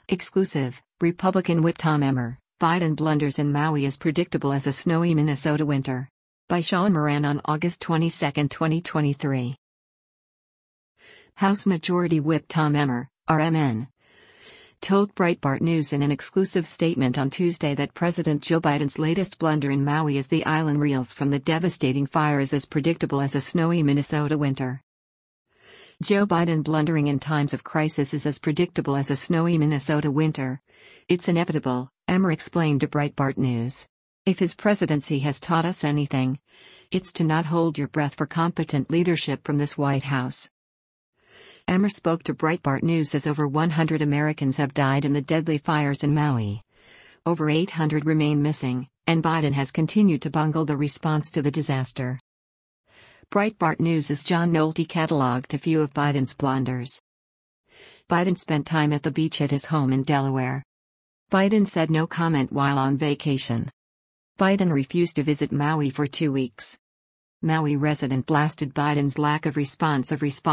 Exclusive, Republican Whip Tom Emmer, Biden blunders in Maui as predictable as a snowy Minnesota winter. By Sean Moran on August 22, 2023. House Majority Whip Tom Emmer, RMN, told Breitbart News in an exclusive statement on Tuesday that President Joe Biden's latest blunder in Maui as the island reels from the devastating fire is as predictable as a snowy Minnesota winter. Joe Biden blundering in times of crisis is as predictable as a snowy Minnesota winter. It's inevitable, Emmer explained to Breitbart News. If his presidency has taught us anything, it's to not hold your breath for competent leadership from this White House. Emmer spoke to Breitbart News as over 100 Americans have died in the deadly fires in Maui. Over 800 remain missing, and Biden has continued to bungle the response to the disaster. Breitbart News' John Nolte cataloged a few of Biden's blunders. Biden spent time at the beach at his home in Delaware. Biden said no comment while on vacation. Biden refused to visit Maui for 2 weeks. Maui resident blasted Biden's lack of response.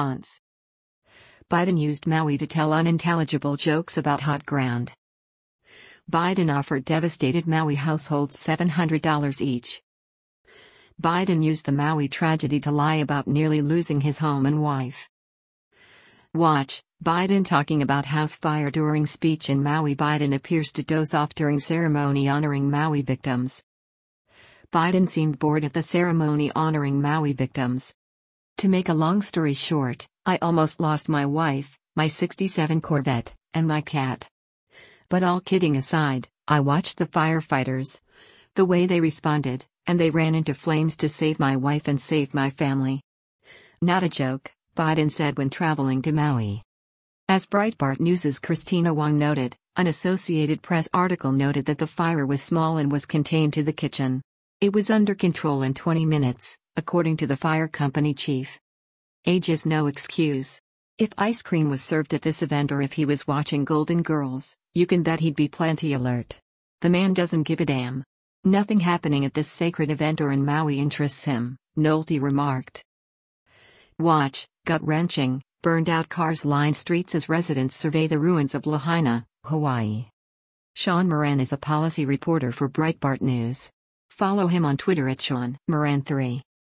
Biden used Maui to tell unintelligible jokes about hot ground. Biden offered devastated Maui households $700 each. Biden used the Maui tragedy to lie about nearly losing his home and wife. Watch, Biden talking about house fire during speech in Maui. Biden appears to doze off during ceremony honoring Maui victims. Biden seemed bored at the ceremony honoring Maui victims. To make a long story short, I almost lost my wife, my '67 Corvette, and my cat. But all kidding aside, I watched the firefighters. The way they responded, and they ran into flames to save my wife and save my family. Not a joke, Biden said when traveling to Maui. As Breitbart News' Christina Wong noted, an Associated Press article noted that the fire was small and was contained to the kitchen. It was under control in 20 minutes, according to the fire company chief. Age is no excuse. If ice cream was served at this event or if he was watching Golden Girls, you can bet he'd be plenty alert. The man doesn't give a damn. Nothing happening at this sacred event or in Maui interests him, Nolte remarked. Watch, gut-wrenching, burned-out cars line streets as residents survey the ruins of Lahaina, Hawaii. Sean Moran is a policy reporter for Breitbart News. Follow him on Twitter at Sean Moran3.